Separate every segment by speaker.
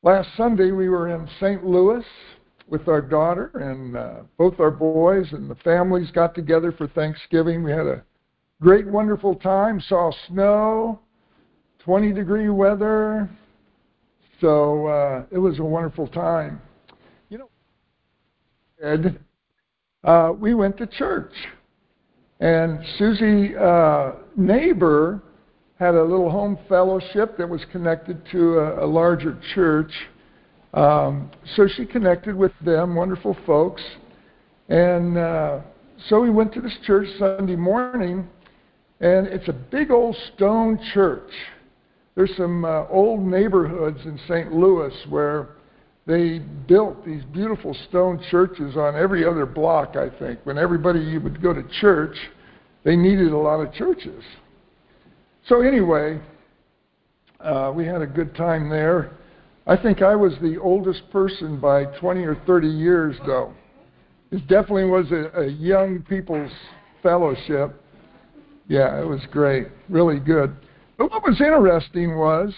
Speaker 1: Last Sunday we were in St. Louis with our daughter, and both our boys and the families got together for Thanksgiving. We had a great, wonderful time, saw snow, 20-degree weather, so it was a wonderful time. You know, Ed, we went to church, and Susie, neighbor, had a little home fellowship that was connected to a larger church. So she connected with them, wonderful folks. And so we went to this church Sunday morning, and it's a big old stone church. There's some old neighborhoods in St. Louis where they built these beautiful stone churches on every other block, I think. When everybody would go to church, they needed a lot of churches. So anyway, we had a good time there. I think I was the oldest person by 20 or 30 years, though. It definitely was a young people's fellowship. Yeah, it was great, really good. But what was interesting was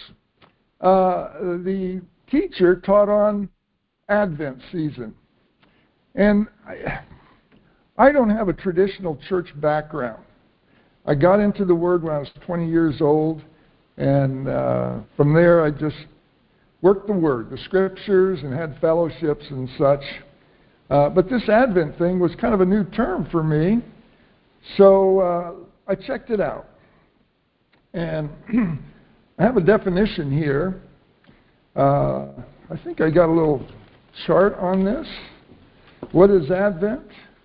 Speaker 1: the teacher taught on Advent season. And I don't have a traditional church background. I got into the Word when I was 20 years old, and from there I just worked the Word, the Scriptures, and had fellowships and such. But this Advent thing was kind of a new term for me, so I checked it out. And I have a definition here. I think I got a little chart on this. What is Advent?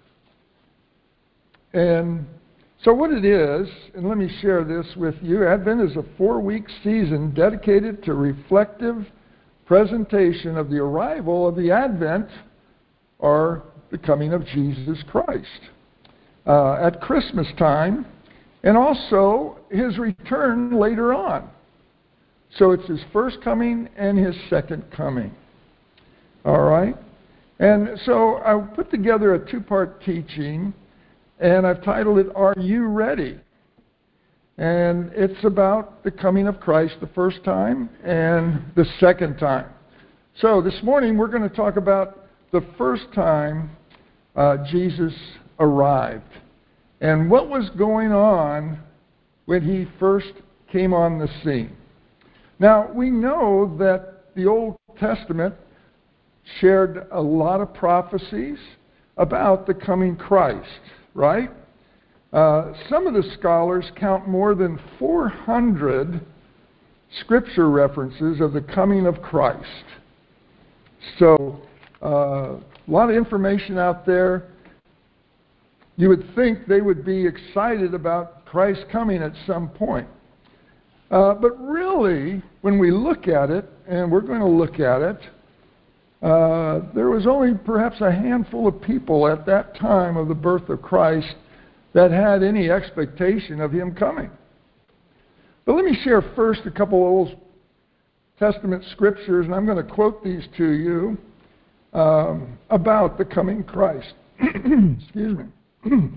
Speaker 1: And so what it is, and let me share this with you, Advent is a 4-week season dedicated to reflective presentation of the arrival of the Advent, or the coming of Jesus Christ, at Christmas time, and also his return later on. So it's his first coming and his second coming. All right? And so I put together a 2-part teaching, and I've titled it, Are You Ready? And it's about the coming of Christ the first time and the second time. So this morning we're going to talk about the first time Jesus arrived and what was going on when he first came on the scene. Now, we know that the Old Testament shared a lot of prophecies about the coming Christ, right? Some of the scholars count more than 400 scripture references of the coming of Christ. So, a lot of information out there. You would think they would be excited about Christ coming at some point. But really, when we look at it, and we're going to look at it, there was only perhaps a handful of people at that time of the birth of Christ that had any expectation of him coming. But let me share first a couple of Old Testament scriptures, and I'm going to quote these to you about the coming Christ. Excuse me.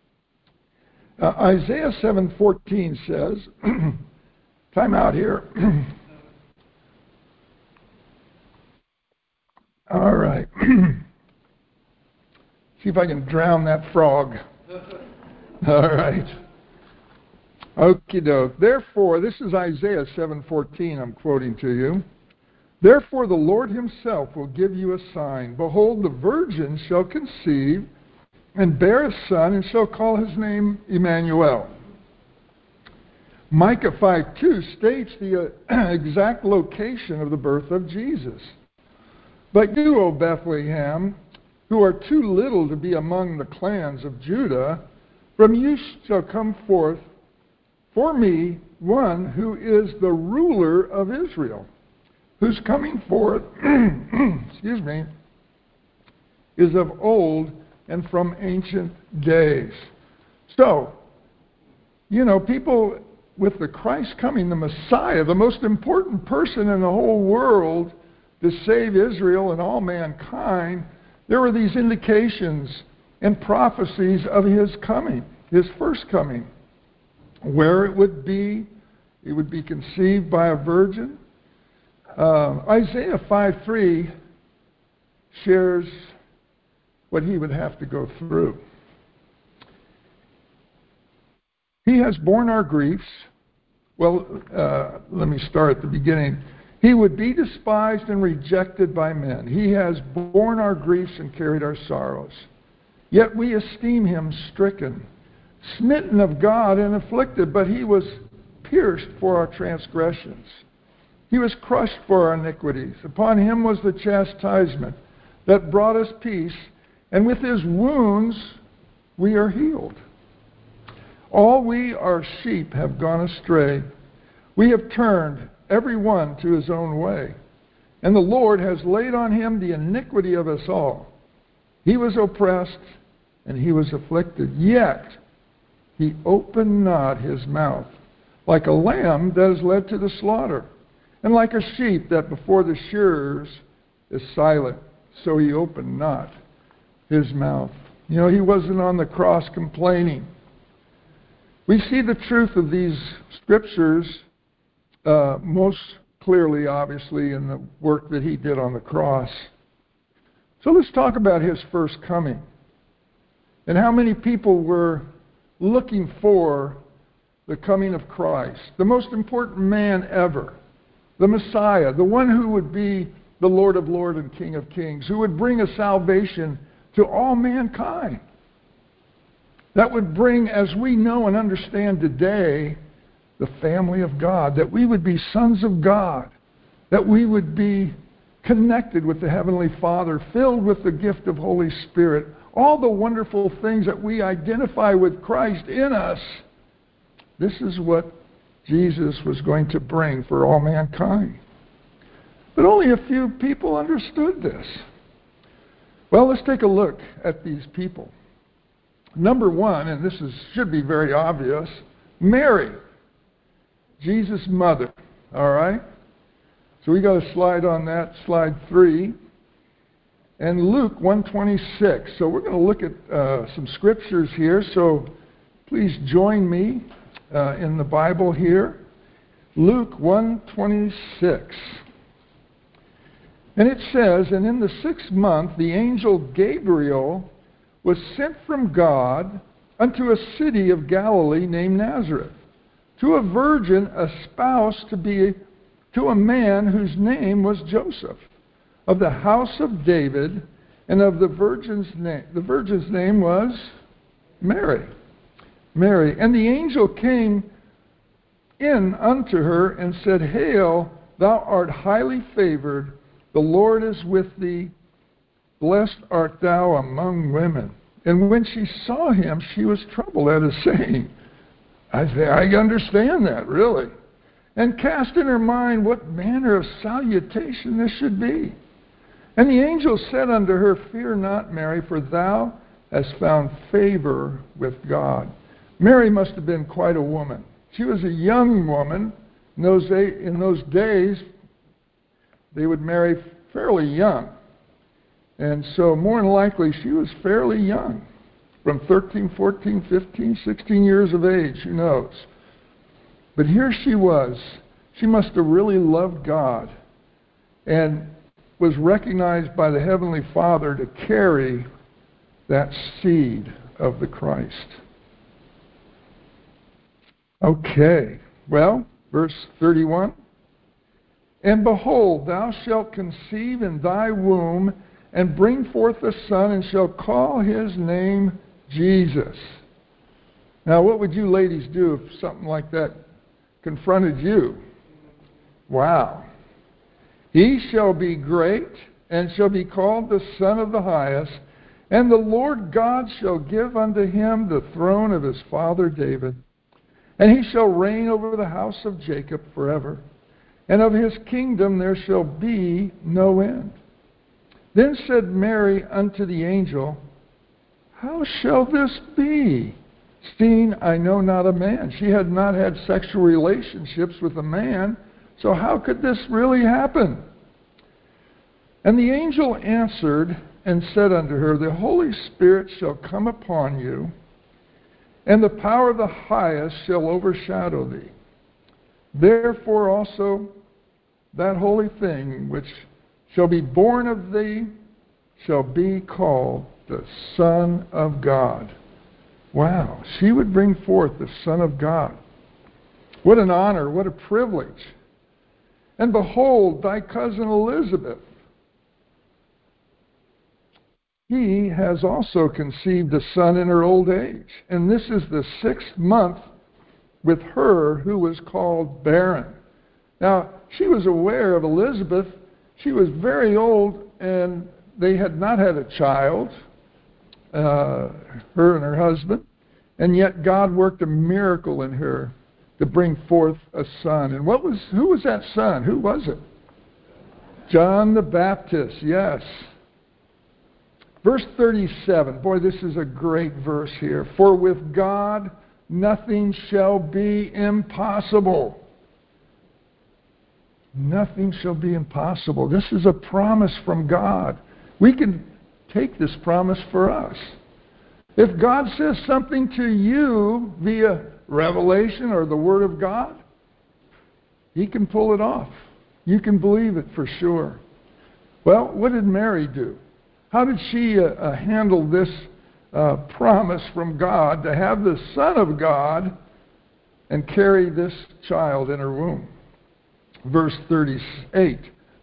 Speaker 1: Isaiah 7:14 says, time out here. All right. See if I can drown that frog. All right. Okie doke. Therefore, this is Isaiah 7:14 I'm quoting to you. Therefore the Lord himself will give you a sign. Behold, the virgin shall conceive and bear a son, and shall call his name Emmanuel. Micah 5:2 states the exact location of the birth of Jesus. But you, O Bethlehem, who are too little to be among the clans of Judah, from you shall come forth for me one who is the ruler of Israel, whose coming forth, excuse me, is of old and from ancient days. So, you know, people with the Christ coming, the Messiah, the most important person in the whole world to save Israel and all mankind, there were these indications and prophecies of his coming, his first coming, where it would be conceived by a virgin, Isaiah 5:3 shares what he would have to go through. He has borne our griefs. Well, let me start at the beginning. He would be despised and rejected by men. He has borne our griefs and carried our sorrows. Yet we esteem him stricken, smitten of God and afflicted, but he was pierced for our transgressions. He was crushed for our iniquities. Upon him was the chastisement that brought us peace, and with his wounds we are healed. All we, our sheep, have gone astray. We have turned every one to his own way, and the Lord has laid on him the iniquity of us all. He was oppressed and he was afflicted, yet he opened not his mouth. Like a lamb that is led to the slaughter, and like a sheep that before the shearers is silent, so he opened not his mouth. You know, he wasn't on the cross complaining. We see the truth of these scriptures most clearly, obviously, in the work that he did on the cross. So let's talk about his first coming and how many people were looking for the coming of Christ, the most important man ever, the Messiah, the one who would be the Lord of Lords and King of Kings, who would bring a salvation to all mankind. That would bring, as we know and understand today, the family of God, that we would be sons of God, that we would be connected with the Heavenly Father, filled with the gift of Holy Spirit, all the wonderful things that we identify with Christ in us. This is what Jesus was going to bring for all mankind. But only a few people understood this. Well, let's take a look at these people. Number one, and this should be very obvious, Mary, Jesus' mother. All right? So we got a slide on that, slide 3. And Luke 1:26. So we're going to look at some scriptures here. So please join me in the Bible here. Luke 1:26. And it says, "And in the 6th month the angel Gabriel was sent from God unto a city of Galilee named Nazareth, to a virgin espoused to be to a man whose name was Joseph, of the house of David, and of the virgin's name was Mary. And the angel came in unto her and said, Hail, thou art highly favored, the Lord is with thee, blessed art thou among women. And when she saw him, she was troubled at his saying." I understand that, really. "And cast in her mind what manner of salutation this should be. And the angel said unto her, Fear not, Mary, for thou hast found favor with God." Mary must have been quite a woman. She was a young woman. In those days, they would marry fairly young. And so more than likely, she was fairly young, from 13, 14, 15, 16 years of age, who knows. But here she was. She must have really loved God and was recognized by the Heavenly Father to carry that seed of the Christ. Okay, well, verse 31. "And behold, thou shalt conceive in thy womb, and bring forth a son, and shall call his name Jesus." Now, what would you ladies do if something like that confronted you? Wow. "He shall be great, and shall be called the Son of the Highest, and the Lord God shall give unto him the throne of his father David. And he shall reign over the house of Jacob forever, and of his kingdom there shall be no end. Then said Mary unto the angel, How shall this be, seeing I know not a man?" She had not had sexual relationships with a man, so how could this really happen? "And the angel answered and said unto her, The Holy Spirit shall come upon you, and the power of the highest shall overshadow thee. Therefore also that holy thing which shall be born of thee shall be called the Son of God. Wow, she would bring forth the Son of God. What an honor, what a privilege. And behold, thy cousin Elizabeth, he has also conceived a son in her old age. And this is the 6th month with her who was called barren. Now, she was aware of Elizabeth. She was very old, and they had not had a child, her and her husband. And yet God worked a miracle in her to bring forth a son. And who was that son? Who was it? John the Baptist, yes. Verse 37. Boy, this is a great verse here. For with God nothing shall be impossible. Nothing shall be impossible. This is a promise from God. We can take this promise for us. If God says something to you via revelation or the Word of God, He can pull it off. You can believe it for sure. Well, what did Mary do? How did she handle this promise from God to have the Son of God and carry this child in her womb? Verse 38.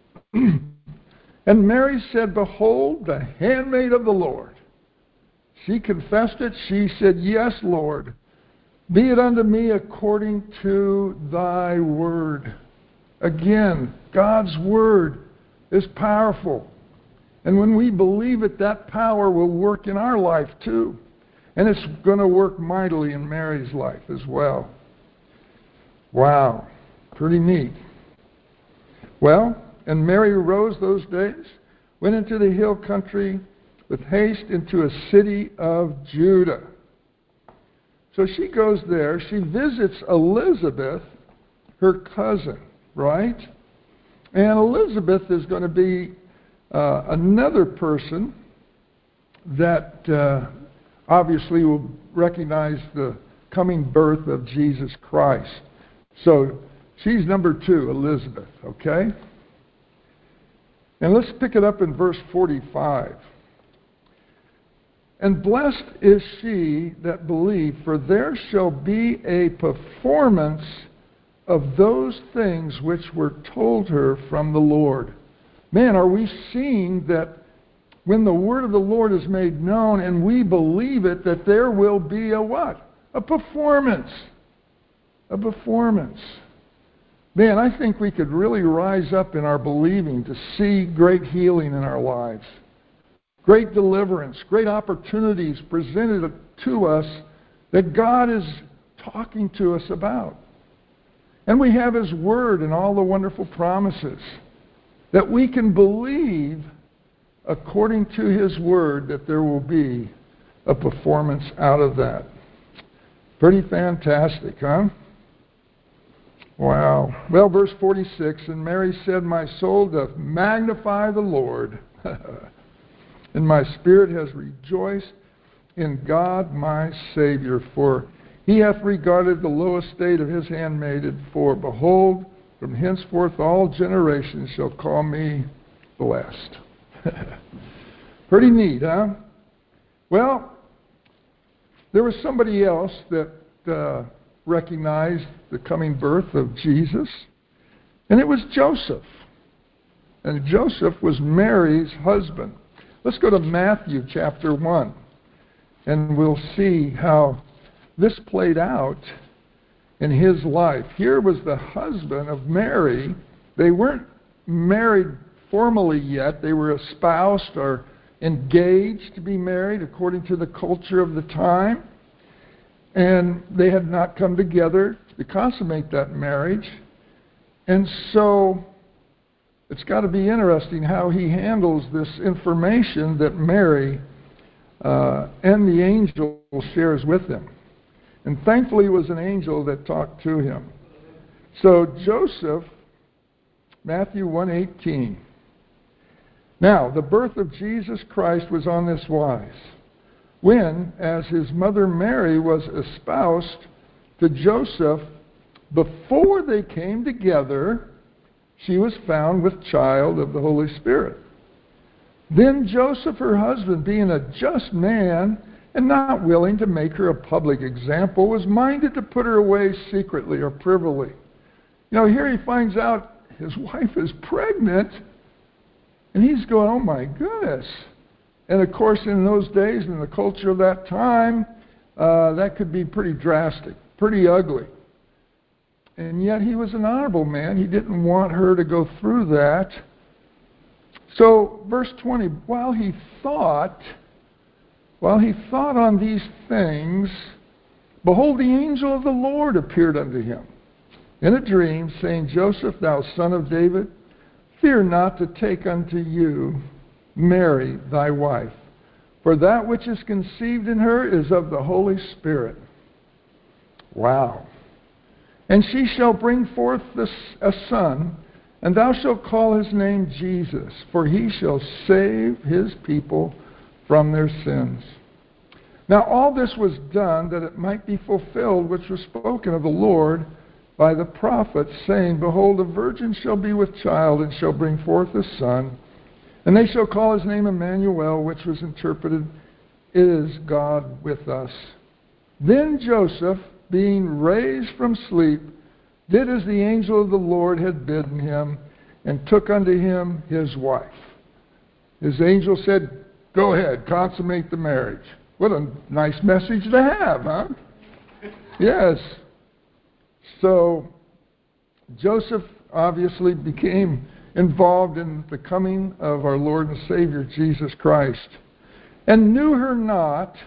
Speaker 1: And Mary said, Behold, the handmaid of the Lord. She confessed it. She said, Yes, Lord. Be it unto me according to thy word. Again, God's word is powerful. And when we believe it, that power will work in our life too. And it's going to work mightily in Mary's life as well. Wow, pretty neat. Well, and Mary rose those days, went into the hill country with haste into a city of Judah. So she goes there. She visits Elizabeth, her cousin, right? And Elizabeth is going to be another person that obviously will recognize the coming birth of Jesus Christ. So she's number 2, Elizabeth, okay? And let's pick it up in verse 45. And blessed is she that believed, for there shall be a performance of those things which were told her from the Lord. Man, are we seeing that when the word of the Lord is made known and we believe it, that there will be a what? A performance. A performance. Man, I think we could really rise up in our believing to see great healing in our lives. Great deliverance, great opportunities presented to us that God is talking to us about. And we have His Word and all the wonderful promises that we can believe according to His Word that there will be a performance out of that. Pretty fantastic, huh? Wow. Well, verse 46, and Mary said, My soul doth magnify the Lord, and my spirit has rejoiced in God my Savior, for He hath regarded the low estate of His handmaiden. For behold, from henceforth all generations shall call me blessed. Pretty neat, huh? Well, there was somebody else that recognized the coming birth of Jesus, and it was Joseph. And Joseph was Mary's husband. Let's go to Matthew chapter 1, and we'll see how this played out in his life. Here was the husband of Mary. They weren't married formally yet. They were espoused or engaged to be married according to the culture of the time. And they had not come together to consummate that marriage. And so it's got to be interesting how he handles this information that Mary and the angel shares with him. And thankfully it was an angel that talked to him. So Joseph, Matthew 1:18. Now, the birth of Jesus Christ was on this wise. When, as his mother Mary was espoused to Joseph, before they came together, she was found with child of the Holy Spirit. Then Joseph, her husband, being a just man and not willing to make her a public example, was minded to put her away secretly or privily. Here he finds out his wife is pregnant, and he's going, oh my goodness. And of course, in those days, in the culture of that time, that could be pretty drastic, pretty ugly. And yet he was an honorable man. He didn't want her to go through that. So, verse 20, while he thought on these things, behold, the angel of the Lord appeared unto him in a dream, saying, Joseph, thou son of David, fear not to take unto you Mary thy wife, for that which is conceived in her is of the Holy Spirit. Wow. And she shall bring forth a son, and thou shalt call his name Jesus, for he shall save his people from their sins. Now all this was done that it might be fulfilled which was spoken of the Lord by the prophet, saying, behold, a virgin shall be with child, and shall bring forth a son, and they shall call his name Emmanuel, which was interpreted, is God with us. Then Joseph, being raised from sleep, did as the angel of the Lord had bidden him, and took unto him his wife. His angel said, go ahead, consummate the marriage. What a nice message to have, huh? Yes. So Joseph obviously became involved in the coming of our Lord and Savior Jesus Christ, and knew her not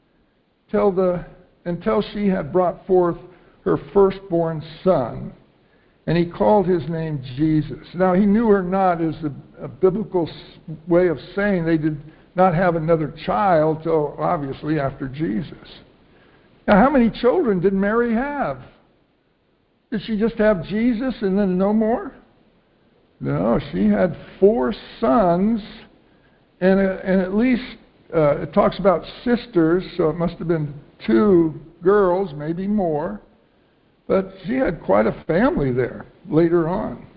Speaker 1: until she had brought forth her firstborn son, and he called his name Jesus. Now, he knew her not is a biblical way of saying they did not have another child till obviously after Jesus. Now, how many children did Mary have? Did she just have Jesus and then no more? No, she had 4 sons, and at least it talks about sisters, so it must have been 2 girls, maybe more. But she had quite a family there later on.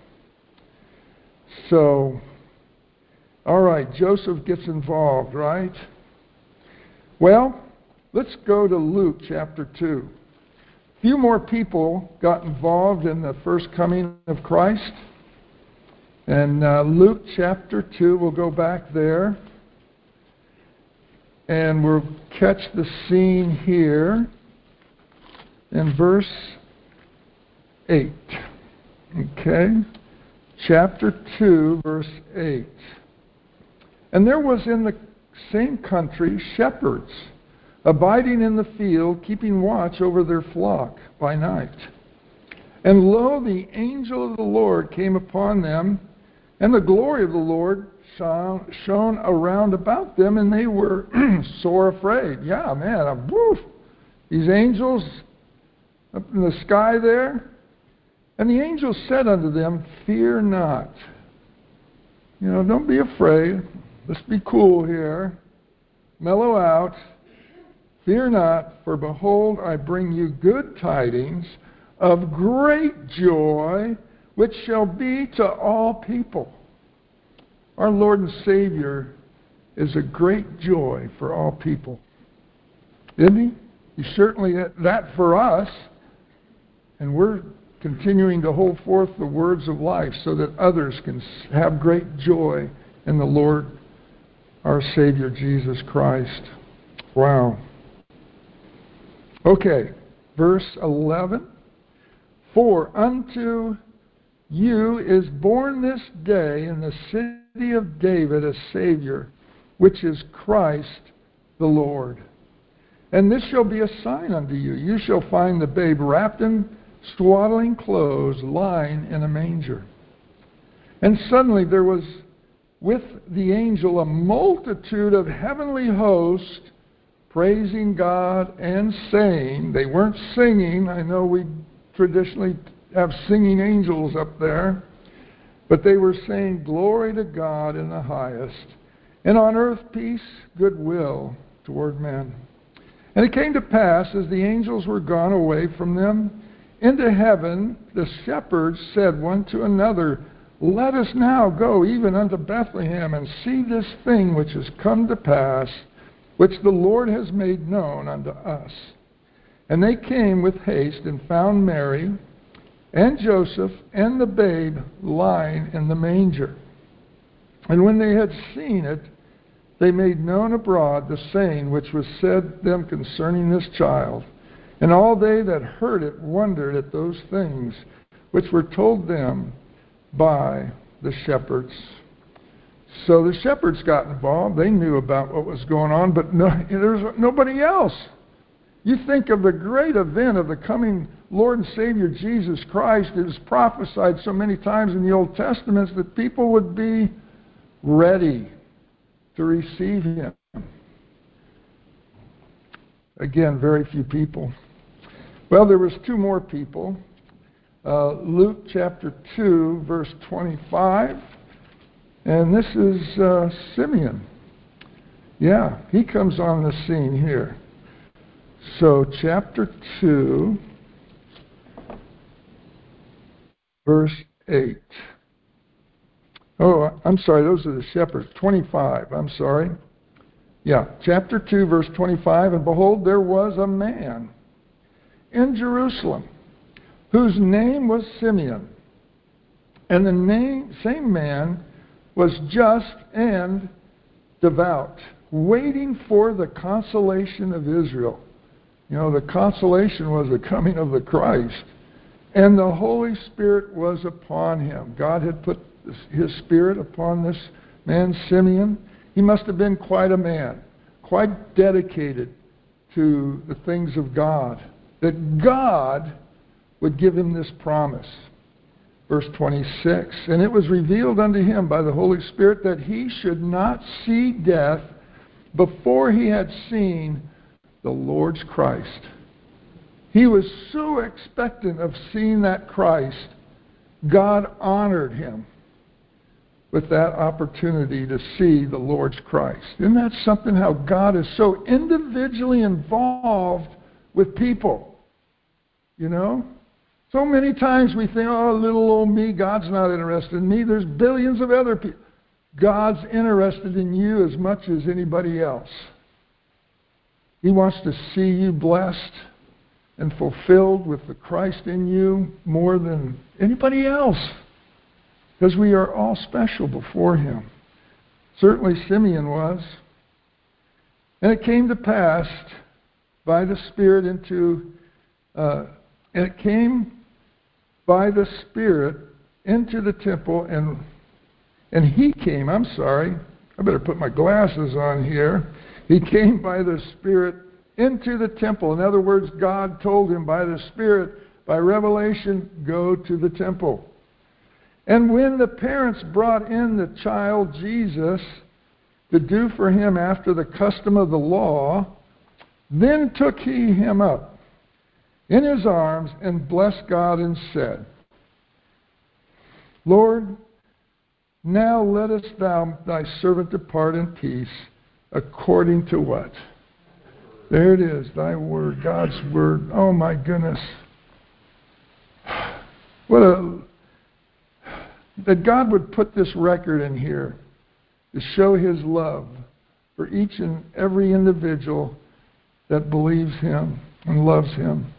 Speaker 1: So, all right, Joseph gets involved, right? Well, let's go to Luke chapter 2. A few more people got involved in the first coming of Christ. And Luke chapter 2, we'll go back there. And we'll catch the scene here in verse 8. Okay? Chapter 2, verse 8. And there was in the same country shepherds, abiding in the field, keeping watch over their flock by night. And lo, the angel of the Lord came upon them, and the glory of the Lord shone around about them, and they were sore afraid. Yeah, man, woof. These angels up in the sky there. And the angel said unto them, fear not. Don't be afraid. Let's be cool here. Mellow out. Fear not, for behold, I bring you good tidings of great joy, which shall be to all people. Our Lord and Savior is a great joy for all people. Isn't he? He's certainly that for us. And we're continuing to hold forth the words of life so that others can have great joy in the Lord, our Savior, Jesus Christ. Wow. Okay, verse 11. For unto you is born this day in the city of David a Savior, which is Christ the Lord. And this shall be a sign unto you. You shall find the babe wrapped in swaddling clothes, lying in a manger. And suddenly there was with the angel a multitude of heavenly hosts, praising God and saying, they weren't singing. I know we traditionally have singing angels up there. But they were saying, glory to God in the highest, and on earth peace, goodwill toward men. And it came to pass, as the angels were gone away from them into heaven, the shepherds said one to another, let us now go even unto Bethlehem, and see this thing which is come to pass, which the Lord has made known unto us. And they came with haste, and found Mary, and Joseph, and the babe lying in the manger. And when they had seen it, they made known abroad the saying which was said them concerning this child. And all they that heard it wondered at those things which were told them by the shepherds. So the shepherds got involved. They knew about what was going on, but there was nobody else. You think of the great event of the coming Lord and Savior Jesus Christ. It is prophesied so many times in the Old Testament that people would be ready to receive him. Again, very few people. Well, there was two more people. Luke chapter 2, verse 25. And this is Simeon. Yeah, he comes on the scene here. So, chapter 2, verse 8. Oh, I'm sorry, those are the shepherds. 25, I'm sorry. Yeah, chapter 2, verse 25. And behold, there was a man in Jerusalem whose name was Simeon. And the same man was just and devout, waiting for the consolation of Israel. You know, the consolation was the coming of the Christ. And the Holy Spirit was upon him. God had put his Spirit upon this man, Simeon. He must have been quite a man, quite dedicated to the things of God, that God would give him this promise. Verse 26, and it was revealed unto him by the Holy Spirit that he should not see death before he had seen the Lord's Christ. He was so expectant of seeing that Christ, God honored him with that opportunity to see the Lord's Christ. Isn't that something, how God is so individually involved with people? You know? So many times we think, oh, little old me, God's not interested in me. There's billions of other people. God's interested in you as much as anybody else. He wants to see you blessed and fulfilled with the Christ in you more than anybody else, because we are all special before him. Certainly Simeon was. And it came to pass by the Spirit into the temple, and he came, I'm sorry, I better put my glasses on here. He came by the Spirit into the temple. In other words, God told him by the Spirit, by revelation, go to the temple. And when the parents brought in the child Jesus to do for him after the custom of the law, then took he him up in his arms and blessed God and said, Lord, now lettest thou thy servant depart in peace, according to what? There it is, thy word, God's word. Oh my goodness. That God would put this record in here to show his love for each and every individual that believes him and loves him.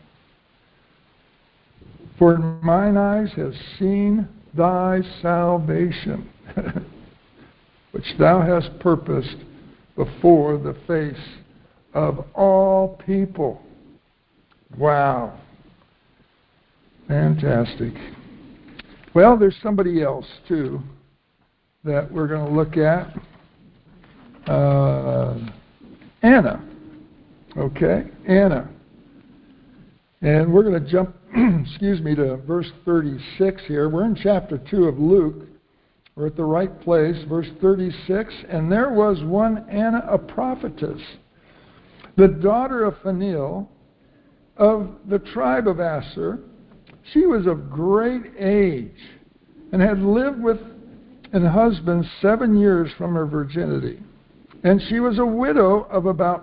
Speaker 1: For mine eyes have seen thy salvation, which thou hast purposed before the face of all people. Wow. Fantastic. Well, there's somebody else, too, that we're going to look at. Anna. Okay, Anna. And we're going to jump, to verse 36 here. We're in chapter 2 of Luke. We're at the right place, verse 36. And there was one Anna, a prophetess, the daughter of Phanuel, of the tribe of Aser. She was of great age, and had lived with an husband 7 years from her virginity. And she was a widow of about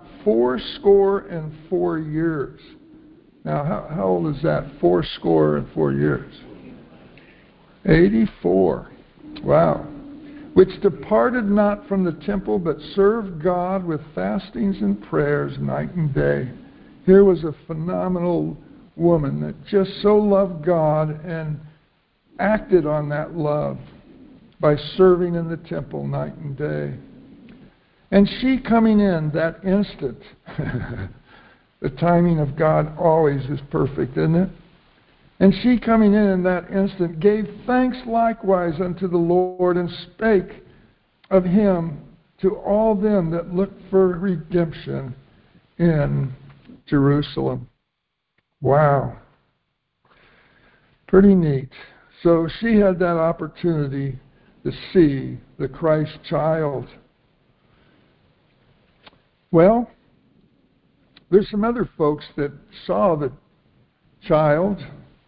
Speaker 1: 84 years. Now, how old is that? 84 years. 84. Wow. Which departed not from the temple, but served God with fastings and prayers night and day. Here was a phenomenal woman that just so loved God and acted on that love by serving in the temple night and day. And she coming in that instant, the timing of God always is perfect, isn't it? And she coming in that instant gave thanks likewise unto the Lord, and spake of him to all them that looked for redemption in Jerusalem. Wow. Pretty neat. So she had that opportunity to see the Christ child. Well, there's some other folks that saw the child,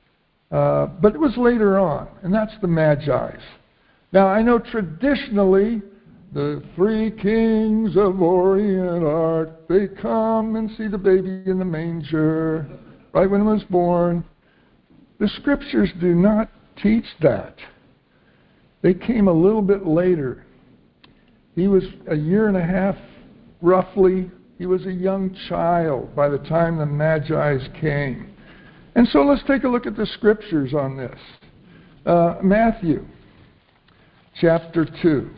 Speaker 1: but it was later on, and that's the Magi's. Now, I know traditionally the three kings of Orient art, they come and see the baby in the manger, right when he was born. The scriptures do not teach that. They came a little bit later. He was a year and a half, roughly. He was a young child by the time the Magi's came. And so let's take a look at the scriptures on this. Matthew chapter 2.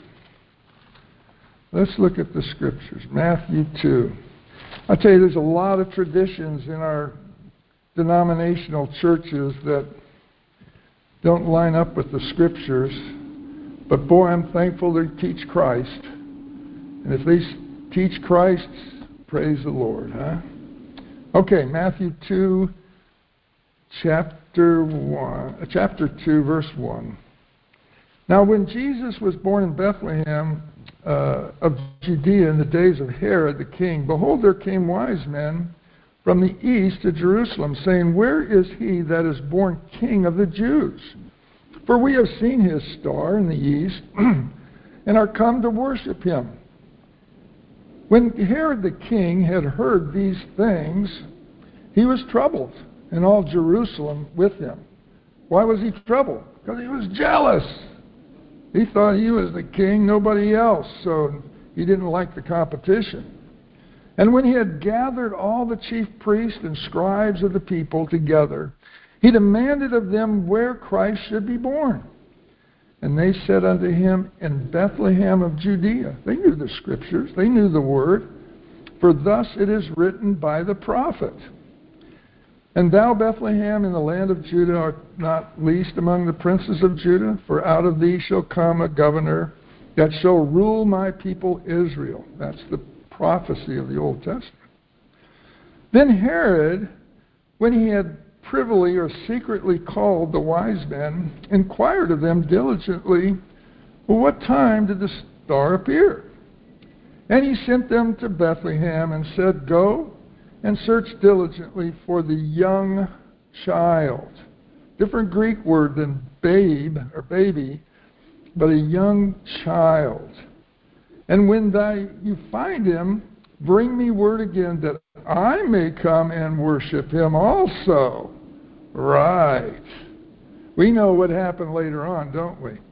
Speaker 1: Let's look at the scriptures. Matthew 2. I'll tell you, there's a lot of traditions in our denominational churches that don't line up with the scriptures. But boy, I'm thankful they teach Christ. And if they teach Christ, praise the Lord, huh? Okay, Matthew 2, chapter 2, verse 1. Now, when Jesus was born in Bethlehem of Judea in the days of Herod the king, behold, there came wise men from the east to Jerusalem, saying, Where is he that is born King of the Jews? For we have seen his star in the east, and are come to worship him. When Herod the king had heard these things, he was troubled, and all Jerusalem with him. Why was he troubled? Because he was jealous. He thought he was the king, nobody else, so he didn't like the competition. And when he had gathered all the chief priests and scribes of the people together, he demanded of them where Christ should be born. And they said unto him, In Bethlehem of Judea. They knew the scriptures, they knew the word, for thus it is written by the prophet. And thou, Bethlehem, in the land of Judah, art not least among the princes of Judah, for out of thee shall come a governor that shall rule my people Israel. That's the prophecy of the Old Testament. Then Herod, when he had privily or secretly called the wise men, inquired of them diligently, Well, what time did the star appear? And he sent them to Bethlehem and said, Go and search diligently for the young child. Different Greek word than babe or baby, but a young child. And when you find him, bring me word again that I may come and worship him also. Right. We know what happened later on, don't we?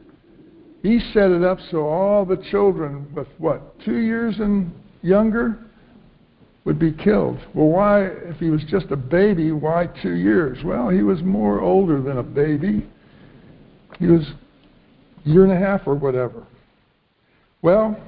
Speaker 1: He set it up so all the children with 2 years and younger would be killed. Well, why, if he was just a baby, why 2 years? Well, he was more older than a baby. He was a year and a half or whatever. Well,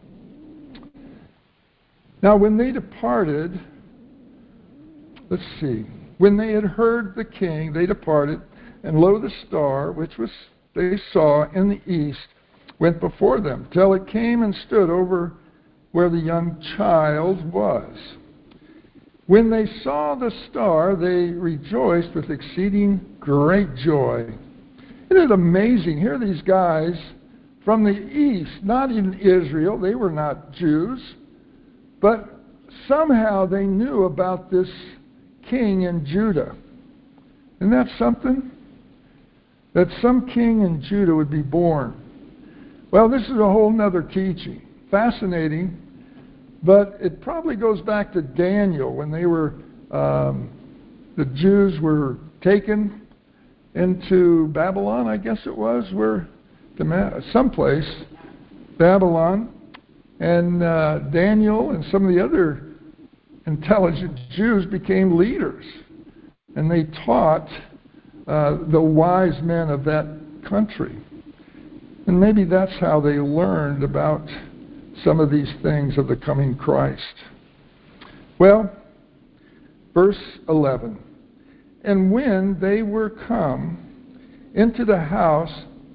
Speaker 1: now when they departed, let's see, when they had heard the king, they departed, and lo, the star, which they saw in the east, went before them, till it came and stood over where the young child was. When they saw the star, they rejoiced with exceeding great joy. Isn't it amazing? Here are these guys from the east, not in Israel, they were not Jews, but somehow they knew about this king in Judah. Isn't that something? That some king in Judah would be born. Well, this is a whole nother teaching. Fascinating. But it probably goes back to Daniel when they were, the Jews were taken into Babylon, I guess it was, where someplace, Babylon, and Daniel and some of the other intelligent Jews became leaders, and they taught the wise men of that country. And maybe that's how they learned about some of these things of the coming Christ. Well, verse 11, and when they were come into the house,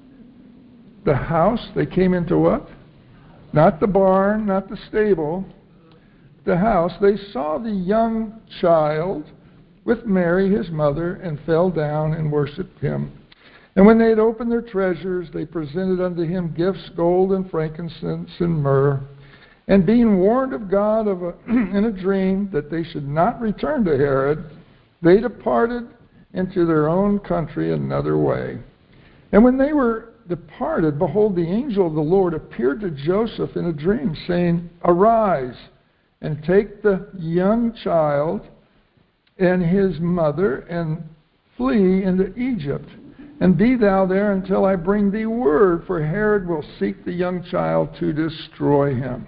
Speaker 1: they came into what? Not the barn, not the stable, the house. They saw the young child with Mary, his mother, and fell down and worshipped him. And when they had opened their treasures, they presented unto him gifts, gold and frankincense and myrrh. And being warned of God in a dream that they should not return to Herod, they departed into their own country another way. And when they were departed, behold, the angel of the Lord appeared to Joseph in a dream, saying, Arise, and take the young child and his mother, and flee into Egypt. And be thou there until I bring thee word, for Herod will seek the young child to destroy him.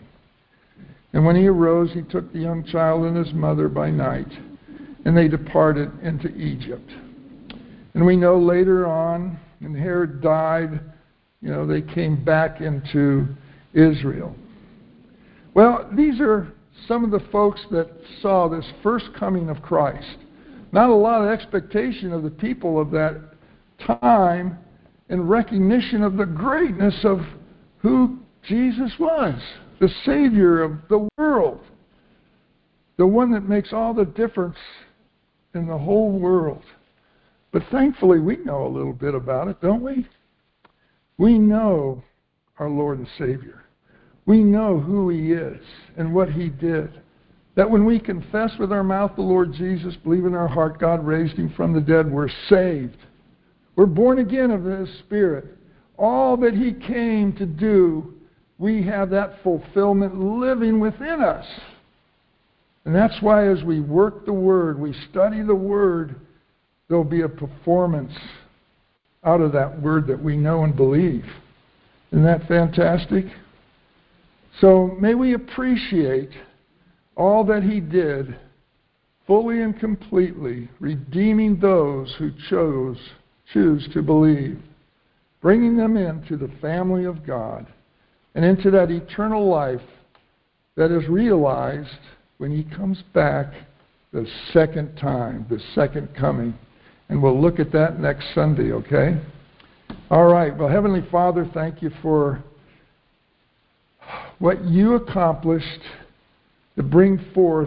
Speaker 1: And when he arose, he took the young child and his mother by night, and they departed into Egypt. And we know later on, when Herod died, they came back into Israel. Well, these are some of the folks that saw this first coming of Christ. Not a lot of expectation of the people of that time in recognition of the greatness of who Jesus was, the Savior of the world, the one that makes all the difference in the whole world. But thankfully, we know a little bit about it, don't we? We know our Lord and Savior. We know who He is and what He did. That when we confess with our mouth the Lord Jesus, believe in our heart God raised Him from the dead, we're saved. We're born again of His Spirit. All that He came to do, we have that fulfillment living within us. And that's why as we work the Word, we study the Word, there'll be a performance out of that Word that we know and believe. Isn't that fantastic? So may we appreciate all that He did fully and completely, redeeming those who choose to believe, bringing them into the family of God and into that eternal life that is realized when He comes back the second time, the second coming. And we'll look at that next Sunday, okay? All right. Well, Heavenly Father, thank You for what You accomplished to bring forth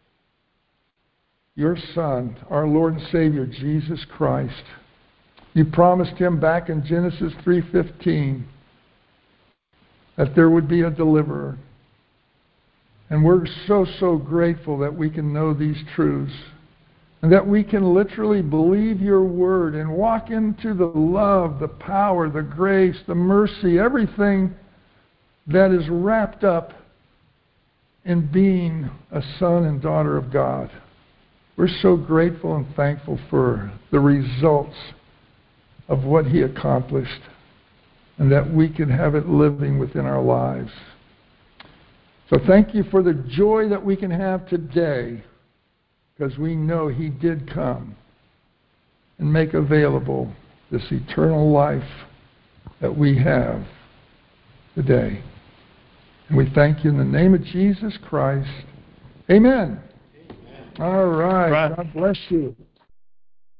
Speaker 1: Your Son, our Lord and Savior, Jesus Christ. You promised Him back in Genesis 3:15 that there would be a deliverer. And we're so grateful that we can know these truths and that we can literally believe Your Word and walk into the love, the power, the grace, the mercy, everything that is wrapped up in being a son and daughter of God. We're so grateful and thankful for the results of what He accomplished and that we can have it living within our lives. So thank You for the joy that we can have today because we know He did come and make available this eternal life that we have today. And we thank You in the name of Jesus Christ. Amen. All right. God bless you.